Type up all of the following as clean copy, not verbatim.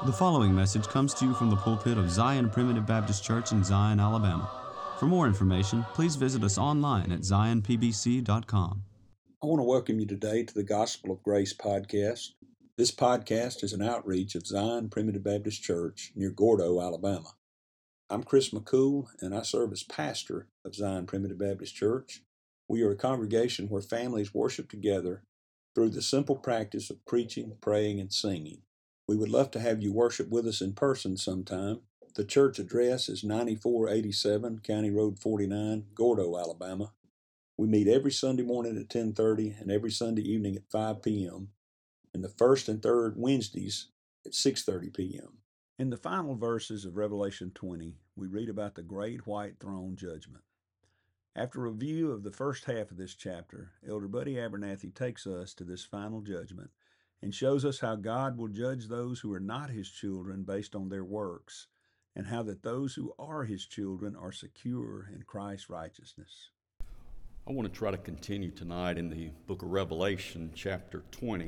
The following message comes to you from the pulpit of Zion Primitive Baptist Church in Zion, Alabama. For more information, please visit us online at zionpbc.com. I want to welcome you today to the Gospel of Grace podcast. This podcast is an outreach of Zion Primitive Baptist Church near Gordo, Alabama. I'm Chris McCool, and I serve as pastor of Zion Primitive Baptist Church. We are a congregation where families worship together through the simple practice of preaching, praying, and singing. We would love to have you worship with us in person sometime. The church address is 9487 County Road 49, Gordo, Alabama. We meet every Sunday morning at 10:30 and every Sunday evening at 5 p.m. and the first and third Wednesdays at 6:30 p.m. In the final verses of Revelation 20, we read about the great white throne judgment. After a review of the first half of this chapter, Elder Buddy Abernathy takes us to this final judgment and shows us how God will judge those who are not His children based on their works, and how that those who are His children are secure in Christ's righteousness. I want to try to continue tonight in the book of Revelation, chapter 20.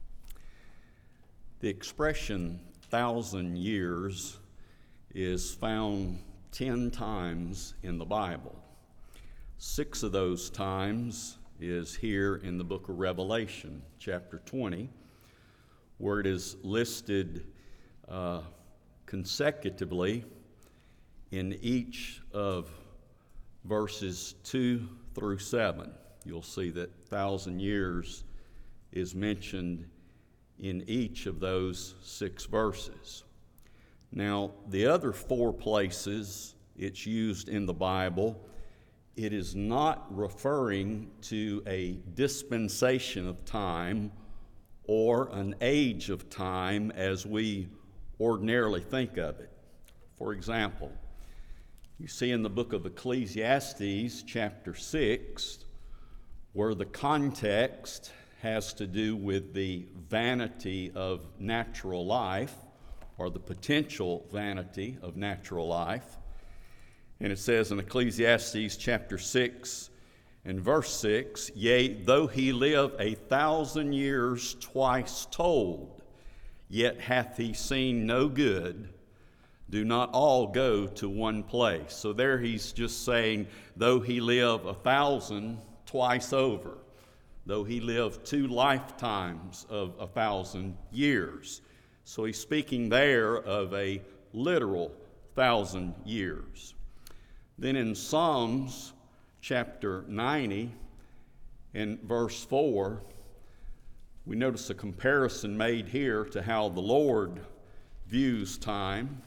The expression 1,000 years is found 10 times in the Bible. 6 of those times is here in the book of Revelation, chapter 20, where it is listed consecutively in each of verses 2 through 7. You'll see that 1,000 years is mentioned in each of those 6 verses. Now, the other 4 places it's used in the Bible, it is not referring to a dispensation of time or an age of time as we ordinarily think of it. For example, you see in the book of Ecclesiastes, chapter 6, where the context has to do with the vanity of natural life, or the potential vanity of natural life. And it says in Ecclesiastes chapter 6 and verse 6, "Yea, though he live 1,000 years twice told, yet hath he seen no good. Do not all go to one place." So there he's just saying, though he live 1,000 twice over, though he live 2 lifetimes of 1,000 years. So he's speaking there of a literal 1,000 years. Then in Psalms chapter 90 and verse 4, we notice a comparison made here to how the Lord views time.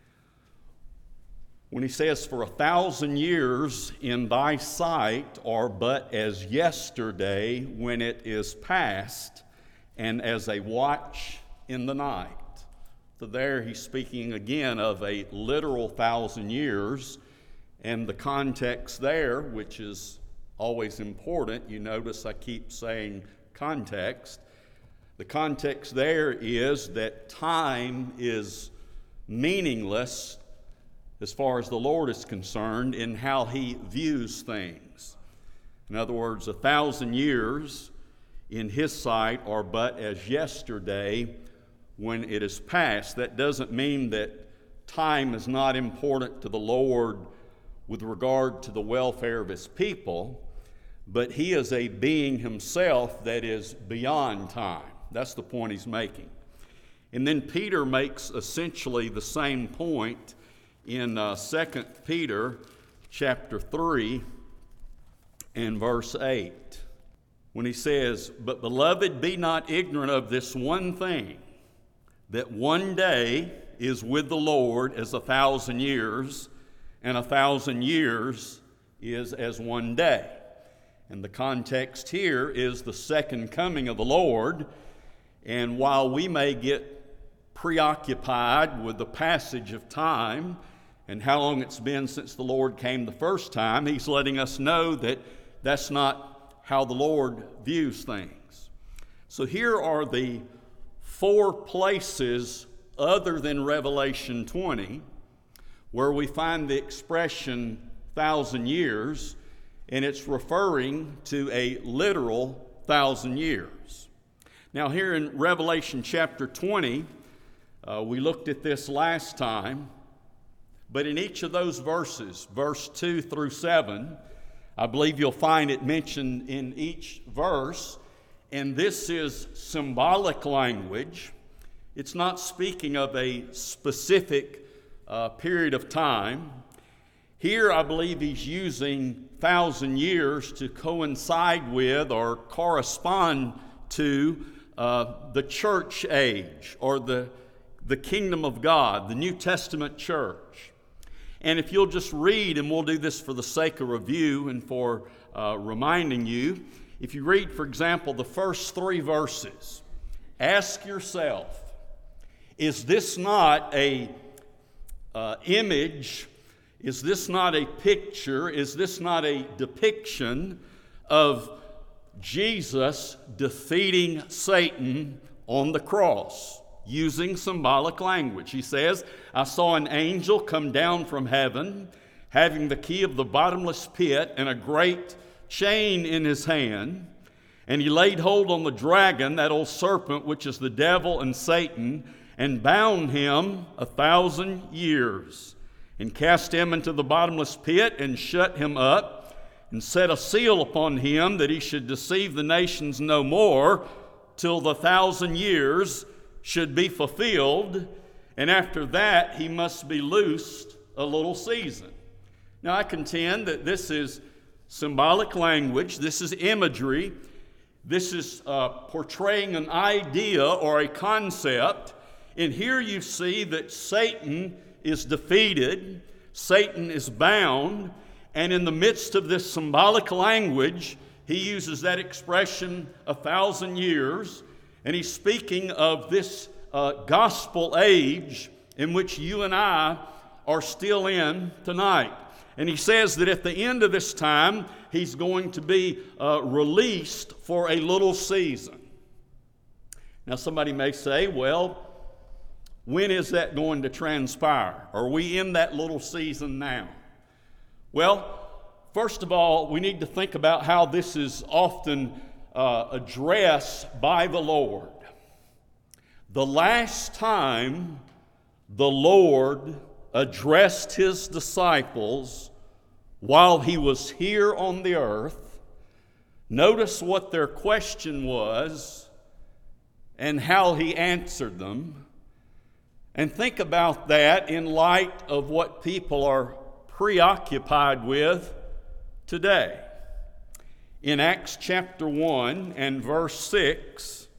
When he says, "For 1,000 years in thy sight are but as yesterday when it is past, and as a watch in the night." So there he's speaking again of a literal 1,000 years, and the context there, which is always important, you notice I keep saying context. The context there is that time is meaningless as far as the Lord is concerned in how He views things. In other words, 1,000 years in His sight are but as yesterday when it is past. That doesn't mean that time is not important to the Lord with regard to the welfare of His people, but He is a being Himself that is beyond time. That's the point he's making. And then Peter makes essentially the same point in 2 Peter chapter 3 and verse 8, when he says, "But beloved, be not ignorant of this one thing, that one day is with the Lord as 1,000 years, and 1,000 years is as one day." And the context here is the second coming of the Lord. And while we may get preoccupied with the passage of time and how long it's been since the Lord came the first time, He's letting us know that that's not how the Lord views things. So here are the 4 places other than Revelation 20 where we find the expression 1,000 years, and it's referring to a literal 1,000 years. Now here in Revelation chapter 20, We looked at this last time, but in each of those verses, verse 2 through 7, I believe you'll find it mentioned in each verse, and this is symbolic language. It's not speaking of a specific period of time. Here, I believe he's using 1,000 years to coincide with or correspond to the church age or the kingdom of God, the New Testament church. And if you'll just read, and we'll do this for the sake of review and for reminding you, if you read, for example, the first 3 verses, ask yourself, is this not a image? Is this not a picture? Is this not a depiction of Jesus defeating Satan on the cross using symbolic language? He says, I saw an angel come down from heaven, having the key of the bottomless pit and a great chain in his hand. And he laid hold on the dragon, that old serpent, which is the devil and Satan, and bound him 1,000 years, and cast him into the bottomless pit, and shut him up, and set a seal upon him, that he should deceive the nations no more, till the 1,000 years should be fulfilled, and after that he must be loosed a little season. Now I contend that this is symbolic language, this is imagery, this is portraying an idea or a concept, and here you see that Satan is defeated, Satan is bound, and in the midst of this symbolic language, he uses that expression 1,000 years, and he's speaking of this gospel age in which you and I are still in tonight. And he says that at the end of this time, he's going to be released for a little season. Now somebody may say, well, when is that going to transpire? Are we in that little season now? Well, first of all, we need to think about how this is often addressed by the Lord. The last time the Lord addressed his disciples while he was here on the earth, notice what their question was and how he answered them. And think about that in light of what people are preoccupied with today. In Acts chapter 1 and verse 6,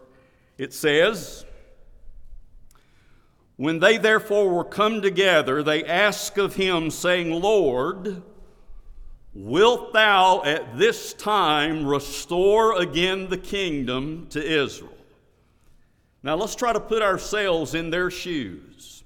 it says, when they therefore were come together, they asked of him, saying, Lord, wilt thou at this time restore again the kingdom to Israel? Now let's try to put ourselves in their shoes.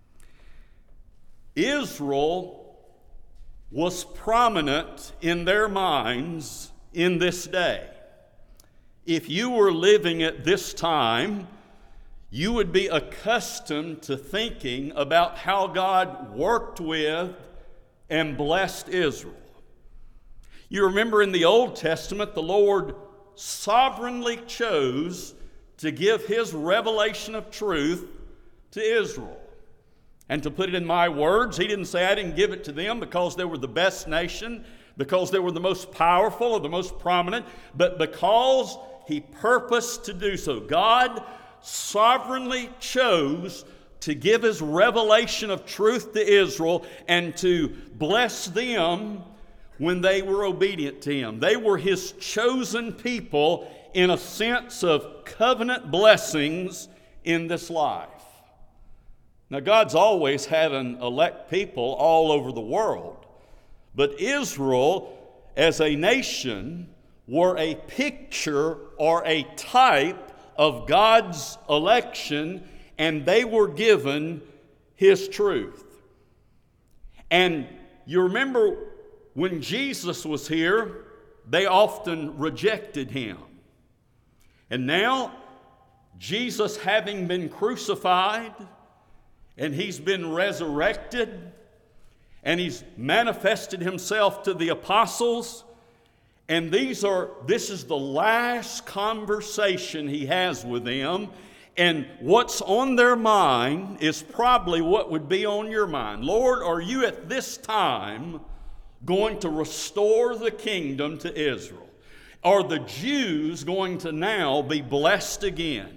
Israel was prominent in their minds in this day. If you were living at this time, you would be accustomed to thinking about how God worked with and blessed Israel. You remember in the Old Testament, the Lord sovereignly chose to give his revelation of truth to Israel. And to put it in my words, he didn't say I didn't give it to them because they were the best nation, because they were the most powerful or the most prominent, but because he purposed to do so. God sovereignly chose to give his revelation of truth to Israel and to bless them when they were obedient to him. They were his chosen people in a sense of covenant blessings in this life. Now, God's always had an elect people all over the world, but Israel as a nation were a picture or a type of God's election, and they were given his truth. And you remember when Jesus was here, they often rejected him. And now, Jesus having been crucified, and he's been resurrected, and he's manifested himself to the apostles, and this is the last conversation he has with them, And what's on their mind is probably what would be on your mind. Lord, are you at this time going to restore the kingdom to Israel? Are the Jews going to now be blessed again?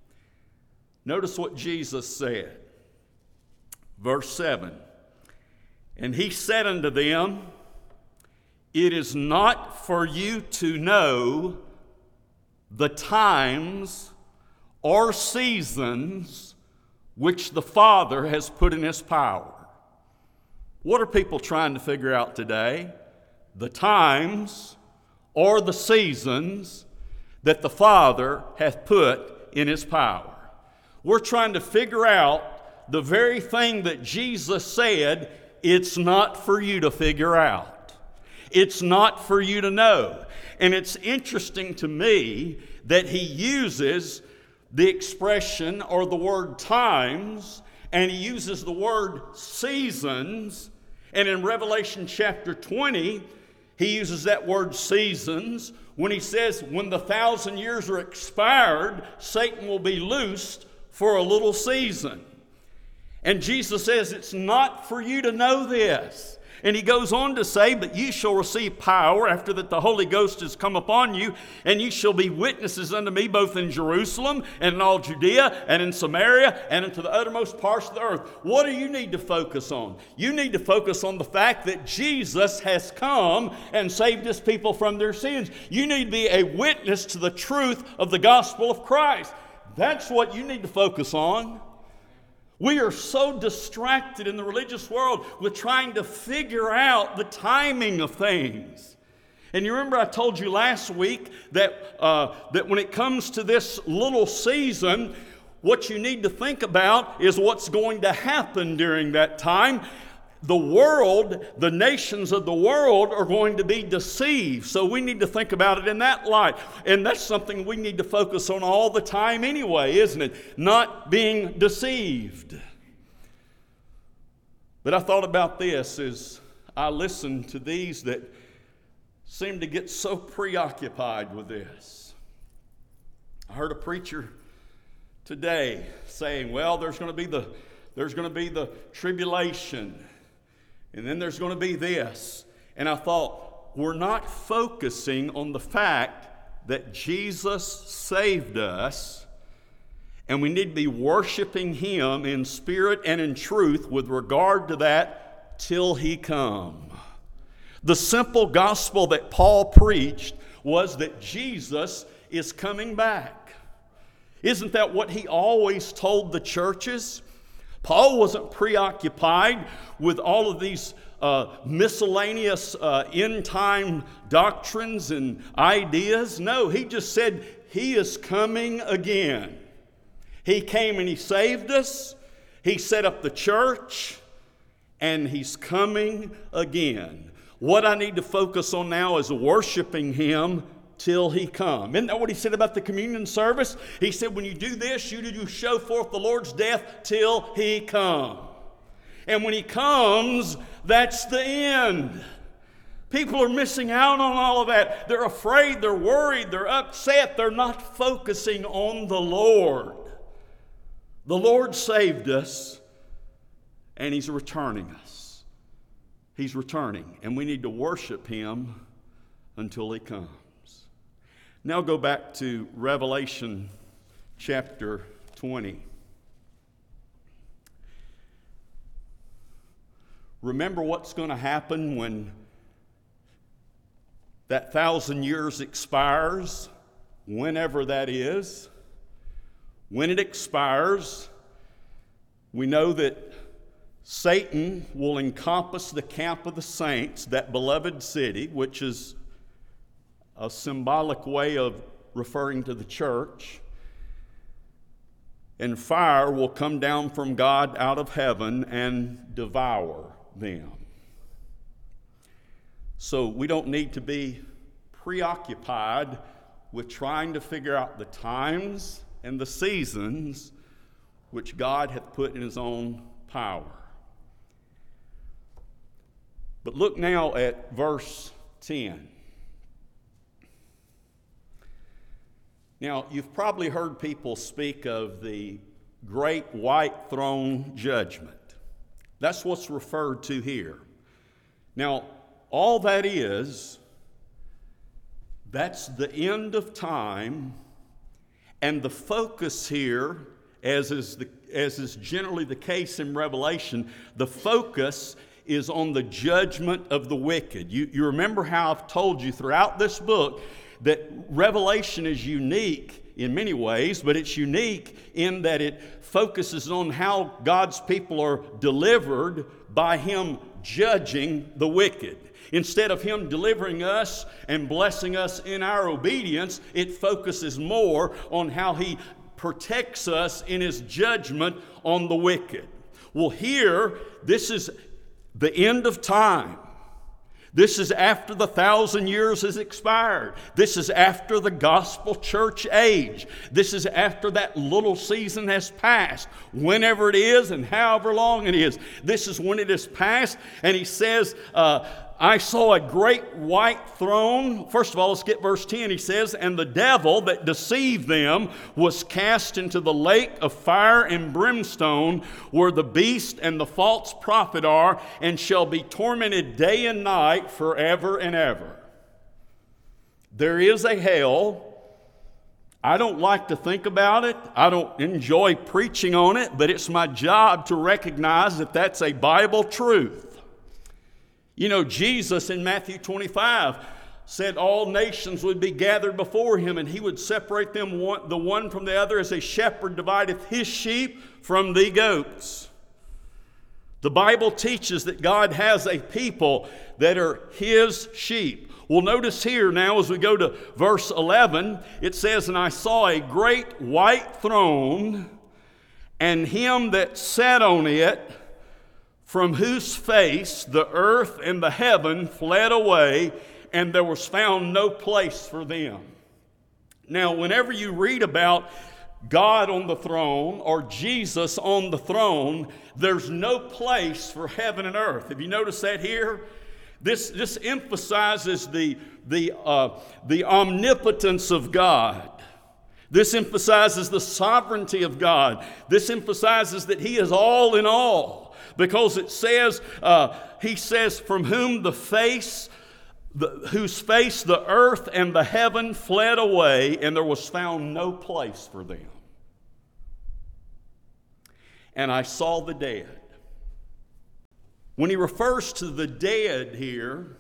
Notice what Jesus said. Verse 7. And he said unto them, it is not for you to know the times or seasons which the Father has put in his power. What are people trying to figure out today? The times or the seasons that the Father hath put in his power. We're trying to figure out the very thing that Jesus said it's not for you to figure out. It's not for you to know. And it's interesting to me that he uses the expression or the word times, and he uses the word seasons. And in Revelation chapter 20, he uses that word seasons when he says, when the 1,000 years are expired, Satan will be loosed for a little season. And Jesus says, it's not for you to know this. And he goes on to say, but ye shall receive power after that the Holy Ghost has come upon you, and ye shall be witnesses unto me both in Jerusalem and in all Judea and in Samaria and into the uttermost parts of the earth. What do you need to focus on? You need to focus on the fact that Jesus has come and saved his people from their sins. You need to be a witness to the truth of the gospel of Christ. That's what you need to focus on. We are so distracted in the religious world with trying to figure out the timing of things. And you remember I told you last week that when it comes to this little season, what you need to think about is what's going to happen during that time. The world, the nations of the world are going to be deceived. So we need to think about it in that light. And that's something we need to focus on all the time anyway, isn't it? Not being deceived. But I thought about this as I listened to these that seem to get so preoccupied with this. I heard a preacher today saying, well, there's going to be the tribulation. And then there's going to be this. And I thought, we're not focusing on the fact that Jesus saved us, and we need to be worshiping him in spirit and in truth with regard to that till he come. The simple gospel that Paul preached was that Jesus is coming back. Isn't that what he always told the churches? Paul wasn't preoccupied with all of these miscellaneous end-time doctrines and ideas. No, he just said he is coming again. He came and he saved us. He set up the church, and he's coming again. What I need to focus on now is worshiping him till he come. Isn't that what he said about the communion service? He said, when you do this, you do show forth the Lord's death till he come. And when he comes, that's the end. People are missing out on all of that. They're afraid, they're worried, they're upset. They're not focusing on the Lord. The Lord saved us, and he's returning us. He's returning, and we need to worship him until he comes. Now go back to Revelation chapter 20. Remember what's going to happen when that 1,000 years expires, whenever that is. When it expires, we know that Satan will encompass the camp of the saints, that beloved city, which is a symbolic way of referring to the church. And fire will come down from God out of heaven and devour them. So we don't need to be preoccupied with trying to figure out the times and the seasons which God hath put in his own power. But look now at verse 10. Now, you've probably heard people speak of the great white throne judgment. That's what's referred to here. Now, all that is, that's the end of time, and the focus here, as is generally the case in Revelation, the focus is on the judgment of the wicked. You remember how I've told you throughout this book that Revelation is unique in many ways, but it's unique in that it focuses on how God's people are delivered by Him judging the wicked. Instead of Him delivering us and blessing us in our obedience, it focuses more on how He protects us in His judgment on the wicked. Well, here, this is the end of time. This is after the 1,000 years has expired. This is after the gospel church age. This is after that little season has passed. Whenever it is and however long it is. This is when it has passed. And he says, I saw a great white throne. First of all, let's get verse 10. He says, and the devil that deceived them was cast into the lake of fire and brimstone, where the beast and the false prophet are, and shall be tormented day and night forever and ever. There is a hell. I don't like to think about it. I don't enjoy preaching on it, but it's my job to recognize that that's a Bible truth. You know, Jesus in Matthew 25 said all nations would be gathered before Him, and He would separate them the one from the other, as a shepherd divideth his sheep from the goats. The Bible teaches that God has a people that are His sheep. Well, notice here now as we go to verse 11, it says, and I saw a great white throne, and Him that sat on it, from whose face the earth and the heaven fled away, and there was found no place for them. Now, whenever you read about God on the throne or Jesus on the throne, there's no place for heaven and earth. Have you noticed that here? This emphasizes the omnipotence of God. This emphasizes the sovereignty of God. This emphasizes that He is all in all. Because it says, He says, from whom whose face the earth and the heaven fled away, and there was found no place for them. And I saw the dead. When he refers to the dead here,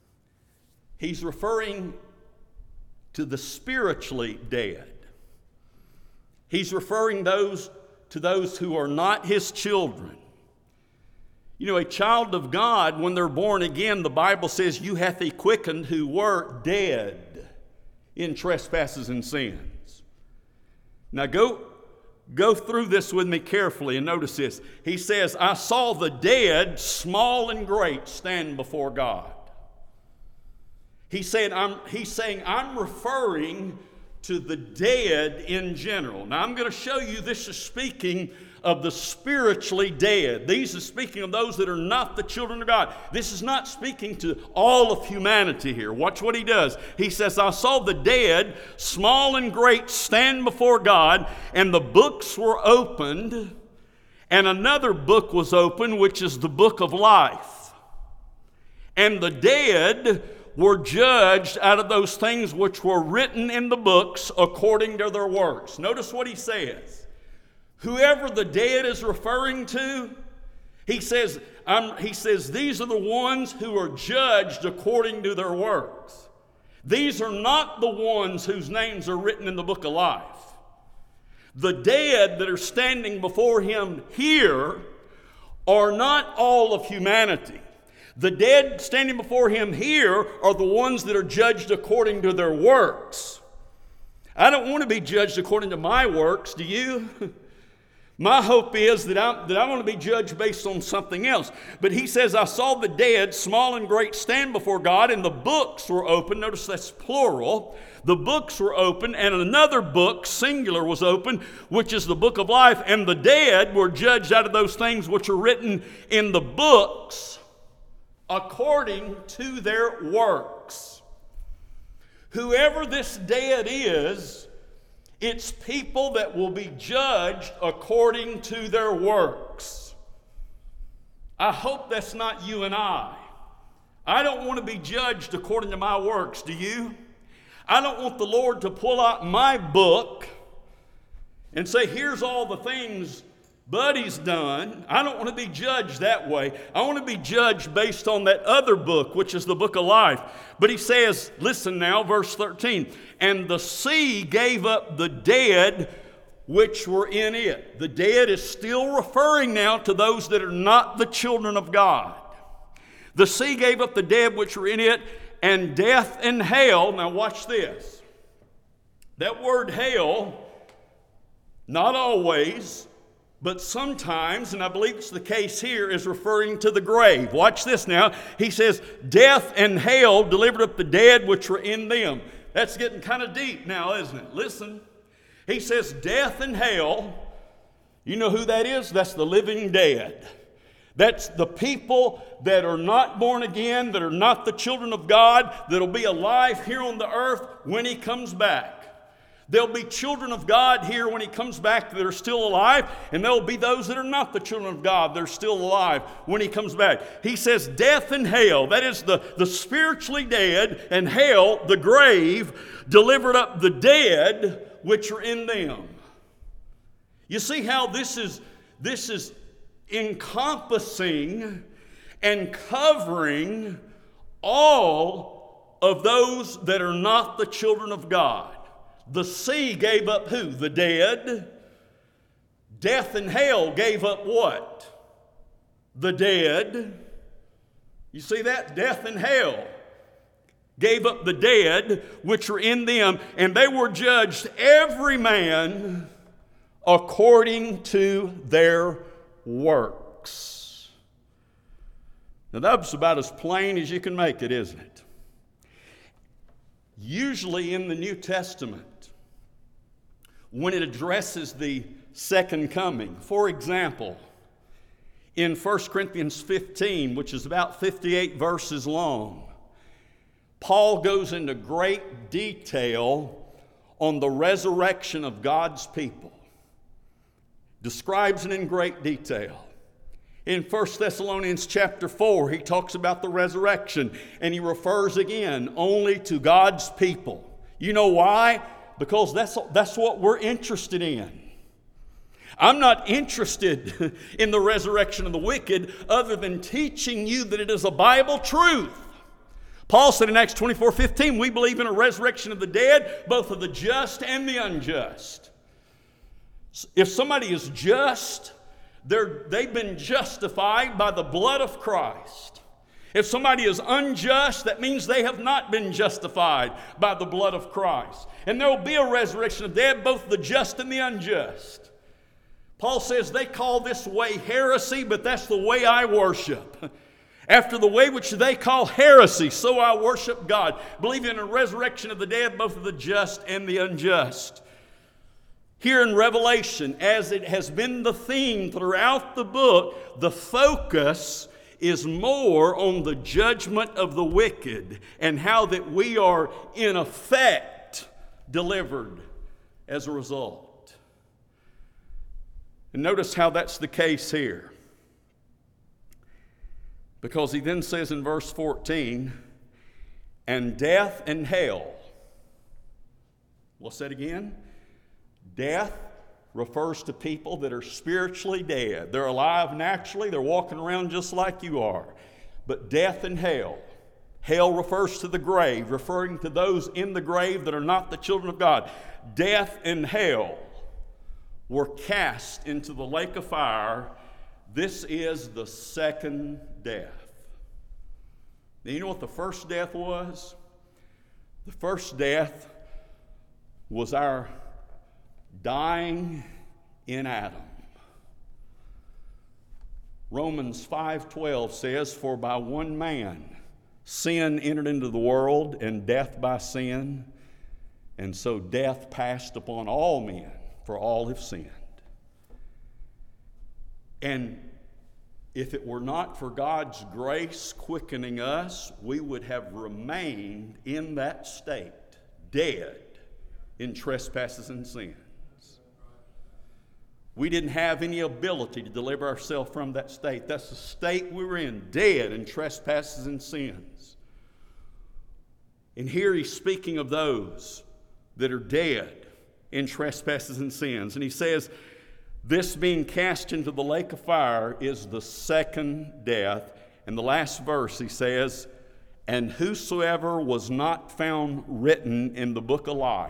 he's referring to the spiritually dead. He's referring to those who are not His children. You know, a child of God, when they're born again, the Bible says, you hath He quickened who were dead in trespasses and sins. Now go through this with me carefully and notice this. He says, I saw the dead, small and great, stand before God. He's saying, I'm referring to the dead in general. Now, I'm going to show you this is speaking of the spiritually dead. These are speaking of those that are not the children of God. This is not speaking to all of humanity here. Watch what he does. He says, I saw the dead, small and great, stand before God, and the books were opened, and another book was opened, which is the book of life. And the dead were judged out of those things which were written in the books according to their works. Notice what he says. Whoever the dead is referring to, he says, these are the ones who are judged according to their works. These are not the ones whose names are written in the book of life. The dead that are standing before Him here are not all of humanity. The dead standing before Him here are the ones that are judged according to their works. I don't want to be judged according to my works, do you? My hope is that I want to be judged based on something else. But he says, I saw the dead, small and great, stand before God, and the books were open. Notice that's plural. The books were open, and another book, singular, was open, which is the book of life. And the dead were judged out of those things which are written in the books according to their works. Whoever this dead is, It's people that will be judged according to their works. I hope that's not you and I. I don't want to be judged according to my works, do you? I don't want the Lord to pull out my book and say, here's all the things Buddy's done. I don't want to be judged that way. I want to be judged based on that other book, which is the book of life. But he says, listen now, verse 13, and the sea gave up the dead which were in it. The dead is still referring now to those that are not the children of God. The sea gave up the dead which were in it, and death and hell. Now watch this. That word hell, not always, but sometimes, and I believe it's the case here, is referring to the grave. Watch this now. He says, death and hell delivered up the dead which were in them. That's getting kind of deep now, isn't it? Listen. He says, death and hell. You know who that is? That's the living dead. That's the people that are not born again, that are not the children of God, that'll be alive here on the earth when He comes back. There'll be children of God here when He comes back that are still alive, and there'll be those that are not the children of God that are still alive when He comes back. He says death and hell, that is the spiritually dead, and hell, the grave, delivered up the dead which are in them. You see how this is encompassing and covering all of those that are not the children of God. The sea gave up who? The dead. Death and hell gave up what? The dead. You see that? Death and hell gave up the dead which were in them, and they were judged every man according to their works. Now that's about as plain as you can make it, isn't it? Usually in the New Testament, when it addresses the second coming, for example, in 1 Corinthians 15, which is about 58 verses long, Paul goes into great detail on the resurrection of God's people. Describes it in great detail. In 1 Thessalonians chapter 4, he talks about the resurrection, and he refers again only to God's people. You know why? Because that's what we're interested in. I'm not interested in the resurrection of the wicked other than teaching you that it is a Bible truth. Paul said in Acts 24:15, we believe in a resurrection of the dead, both of the just and the unjust. If somebody is just, they've been justified by the blood of Christ. If somebody is unjust, that means they have not been justified by the blood of Christ. And there will be a resurrection of the dead, both the just and the unjust. Paul says they call this way heresy, but that's the way I worship. After the way which they call heresy, so I worship God, believing in a resurrection of the dead, both of the just and the unjust. Here in Revelation, as it has been the theme throughout the book, the focus is more on the judgment of the wicked and how that we are in effect delivered as a result. And notice how that's the case here. Because he then says in verse 14, and death and hell. What's that again? Death refers to people that are spiritually dead. They're alive naturally. They're walking around just like you are. But death and hell. Hell refers to the grave, referring to those in the grave that are not the children of God. Death and hell were cast into the lake of fire. This is the second death. Now, you know what the first death was? The first death was our dying in Adam. Romans 5:12 says, for by one man sin entered into the world, and death by sin, and so death passed upon all men, for all have sinned. And if it were not for God's grace quickening us, we would have remained in that state, dead, in trespasses and sins. We didn't have any ability to deliver ourselves from that state. That's the state we were in, dead in trespasses and sins. And here he's speaking of those that are dead in trespasses and sins. And he says, this being cast into the lake of fire is the second death. And the last verse he says, and whosoever was not found written in the book of life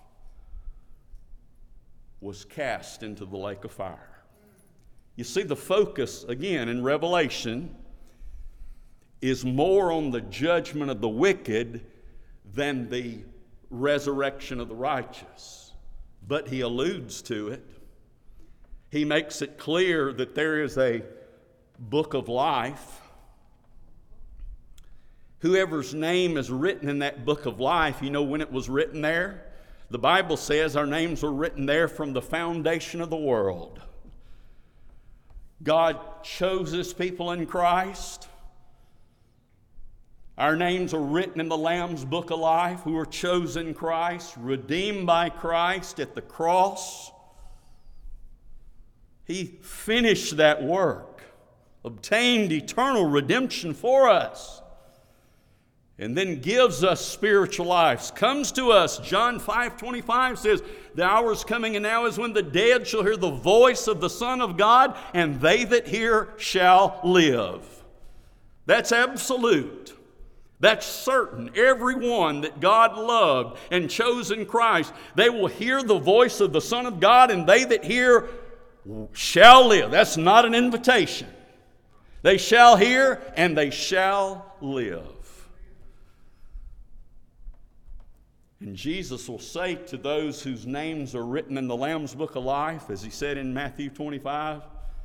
was cast into the lake of fire. You see, the focus, again, in Revelation is more on the judgment of the wicked than the resurrection of the righteous. But he alludes to it. He makes it clear that there is a book of life. Whoever's name is written in that book of life, you know when it was written there? The Bible says our names were written there from the foundation of the world. God chose His people in Christ. Our names are written in the Lamb's book of life. We were chosen in Christ, redeemed by Christ at the cross. He finished that work, obtained eternal redemption for us, and then gives us spiritual lives. Comes to us, John 5:25 says, the hour is coming and now is when the dead shall hear the voice of the Son of God, and they that hear shall live. That's absolute. That's certain. Everyone that God loved and chose in Christ, they will hear the voice of the Son of God, and they that hear shall live. That's not an invitation. They shall hear and they shall live. And Jesus will say to those whose names are written in the Lamb's book of life, as he said in Matthew 25,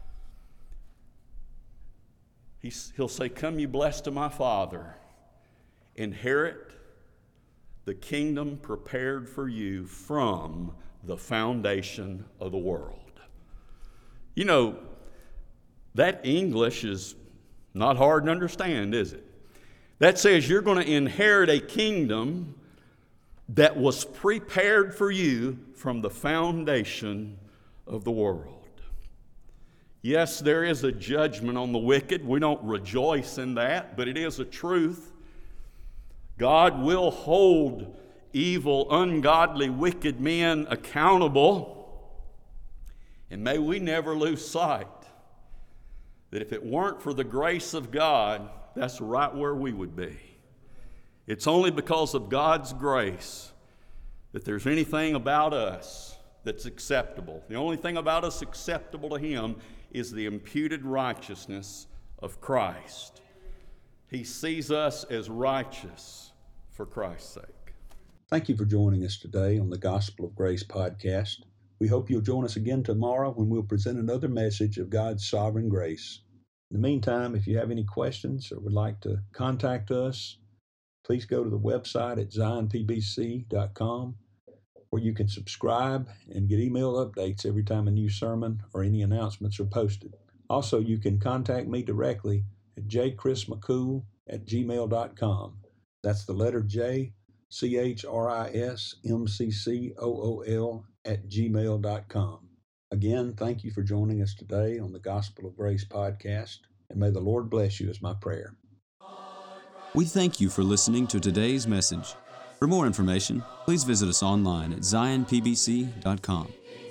he'll say, come ye blessed of my Father, inherit the kingdom prepared for you from the foundation of the world. You know, that English is not hard to understand, is it? That says you're going to inherit a kingdom that was prepared for you from the foundation of the world. Yes, there is a judgment on the wicked. We don't rejoice in that, but it is a truth. God will hold evil, ungodly, wicked men accountable. And may we never lose sight that if it weren't for the grace of God, that's right where we would be. It's only because of God's grace that there's anything about us that's acceptable. The only thing about us acceptable to Him is the imputed righteousness of Christ. He sees us as righteous for Christ's sake. Thank you for joining us today on the Gospel of Grace podcast. We hope you'll join us again tomorrow when we'll present another message of God's sovereign grace. In the meantime, if you have any questions or would like to contact us, please go to the website at zionpbc.com, where you can subscribe and get email updates every time a new sermon or any announcements are posted. Also, you can contact me directly at jchrismccool@gmail.com. That's the letter J, CHRISMCCOOL@gmail.com. Again, thank you for joining us today on the Gospel of Grace podcast, and may the Lord bless you is my prayer. We thank you for listening to today's message. For more information, please visit us online at zionpbc.com.